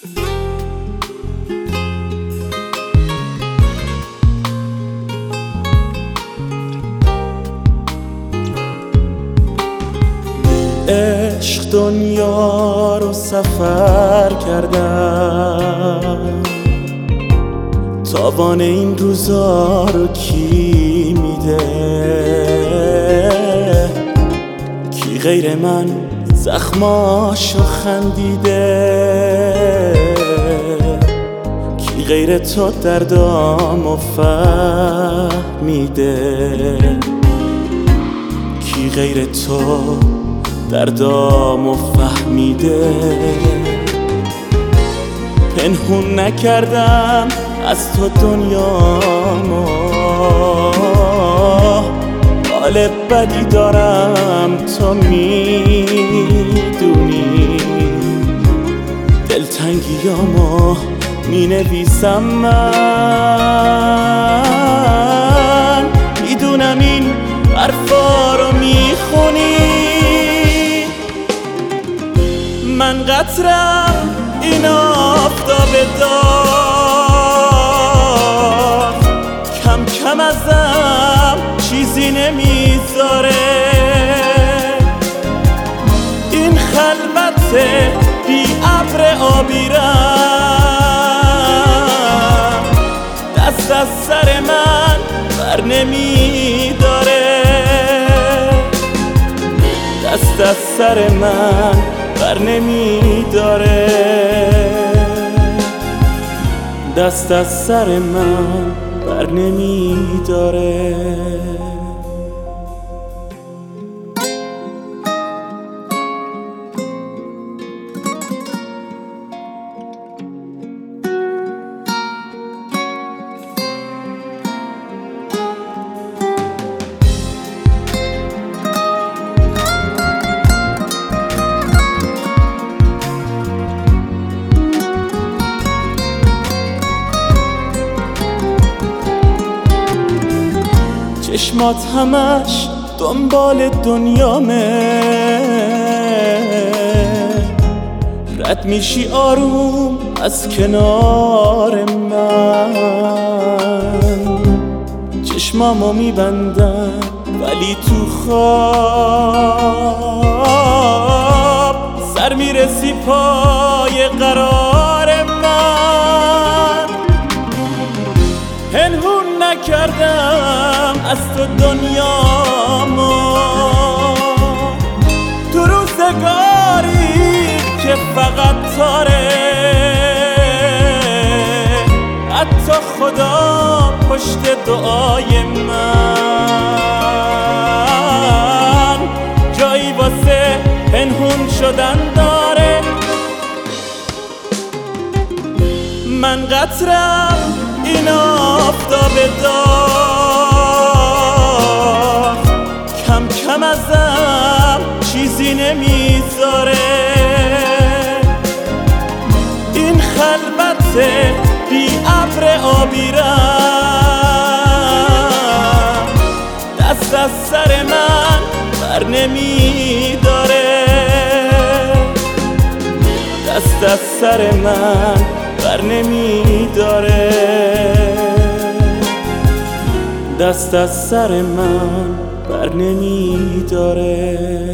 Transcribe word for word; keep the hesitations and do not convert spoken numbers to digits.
عشق دنیا رو سفر کردم، تاوان این روزا رو کی میده؟ کی غیر من زخماشو خندیده؟ کی غیر تو دردامو فهمیده؟ کی غیر تو دردامو فهمیده؟ پنهون نکردم از تو دنیامو، حال بدی دارم تو میدونی، دلتنگیامو مینویسم من، میدونم این حرفا رو میخونی. من قطرم این آفتاب داغ، کم کم ازم چیزی نمیذاره. این خلوت بی ابر آبیرم دست از سر من بر نمیداره، دست از سر من بر نمیداره، دست از سر من بر نمیداره. چشمات همش دنبال دنیامه، رد میشی آروم از کنار من. چشمامو میبندم ولی تو خواب سر میرسی پای قرار من. پنهون نکردم از تو دنیامو، تو روزگاری که فقط تاره، حتی خدا پشت دعای من جایی واسه پنهون شدن داره. من قطرم این آفتاب داغ، کم کم ازم چیزی نمیذاره. این خلوت بی ابر آبیرم دست از سر من بر نمیداره، دست از سر من بر نمیداره، دست از سر من بر نمیداره.